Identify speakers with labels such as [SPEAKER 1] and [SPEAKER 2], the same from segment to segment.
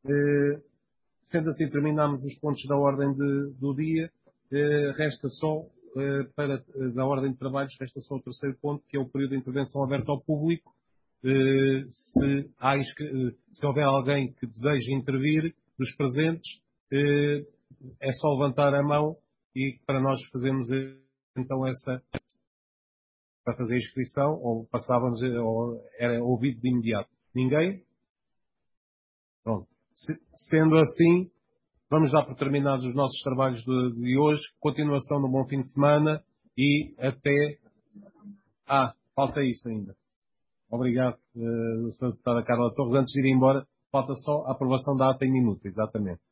[SPEAKER 1] Sendo assim, terminamos os pontos da ordem do dia. Resta só, da ordem de trabalhos, resta só o terceiro ponto, que é o período de intervenção aberto ao público. Se houver alguém que deseje intervir dos presentes, é só levantar a mão e para nós fazermos então para fazer a inscrição, ou passávamos, ou era ouvido de imediato. Ninguém? Pronto. Sendo assim, vamos dar por terminados os nossos trabalhos de hoje. Continuação do bom fim de semana e até... falta isso ainda. Obrigado, Sra. Deputada Carla Torres. Antes de ir embora, falta só a aprovação da ata em minuto, exatamente.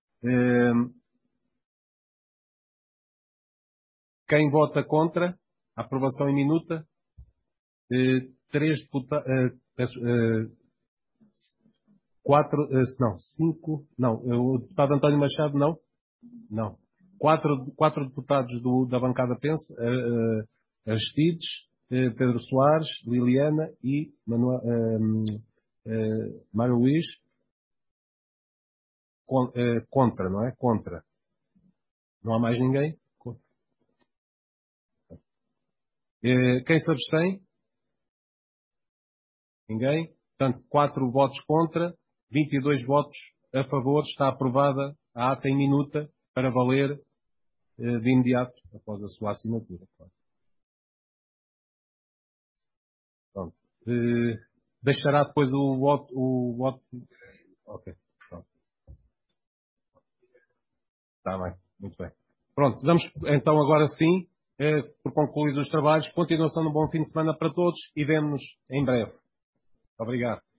[SPEAKER 1] Quem vota contra a aprovação em minuta? Três deputados... cinco... Não, o deputado António Machado, não? Não. Quatro deputados da bancada pensa, Aristides, Pedro Soares, Liliana e Mário Luís, contra, não é? Contra. Não há mais ninguém? Quem se abstém? Ninguém? Portanto, 4 votos contra, 22 votos a favor. Está aprovada a ata em minuta para valer de imediato, após a sua assinatura. Pronto. Deixará depois o voto. Ok. Pronto. Está bem. Muito bem. Pronto. Damos então agora sim, por concluir os trabalhos. Continuação de um bom fim de semana para todos e vemo-nos em breve. Obrigado.